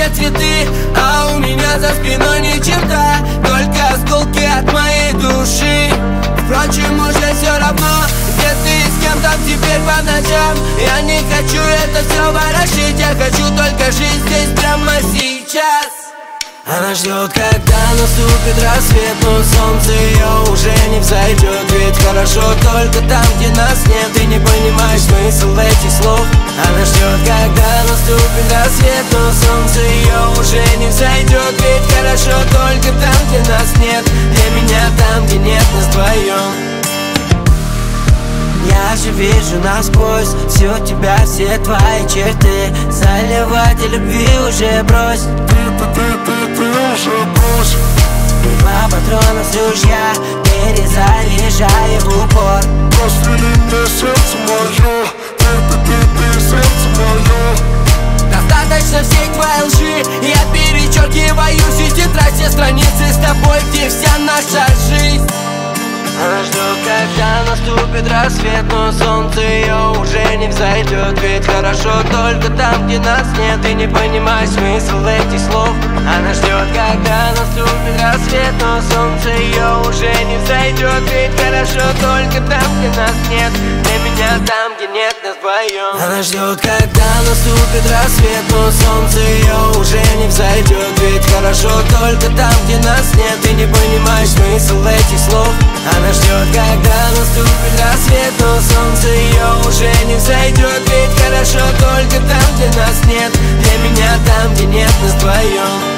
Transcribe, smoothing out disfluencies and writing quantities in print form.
портят цветы, а у меня за спиной ни черта, только осколки от моей души. Впрочем, уже все равно, где ты и с кем там теперь по ночам. Я не хочу это все ворошить, я хочу только жить здесь прямо сейчас. Она ждет, когда наступит рассвет, но солнце ее уже не взойдет. Ведь хорошо только там, где нас нет. Ты не понимаешь смысл этих слов. Она ждет, когда наступит рассвет, но солнце ее уже не взойдет. Ведь хорошо только там, где нас нет. Для меня там, где нет нас вдвоем. Я же вижу насквозь всю тебя, все твои черты. Заливать любви уже брось. Ты уже брось. Два патрона с ружья, перезаряжая в упор. Прострели мне сердце мое, ты сердце мое. Достаточно всей твоей лжи, я перечеркиваю из тетрадь все страницы с тобой, где вся наша жизнь. Она ждет, когда наступит рассвет, но солнце ее уже не взойдет. Ведь хорошо только там, где нас нет. Ты не понимаешь смысл этих слов. Она ждет, когда наступит рассвет, но солнце ее уже не взойдет. Ведь хорошо только там, где нас нет. Для меня там, где нет нас вдвоем. Она ждет, когда наступит рассвет, но солнце ее уже не взойдет. Ведь хорошо только там, где нас нет. Ты не понимаешь смысл этих слов. Она ждет, когда наступит рассвет, но солнце ее уже не взойдет. Ведь хорошо только там, где нас нет. Для меня там, где нет нас вдвоем.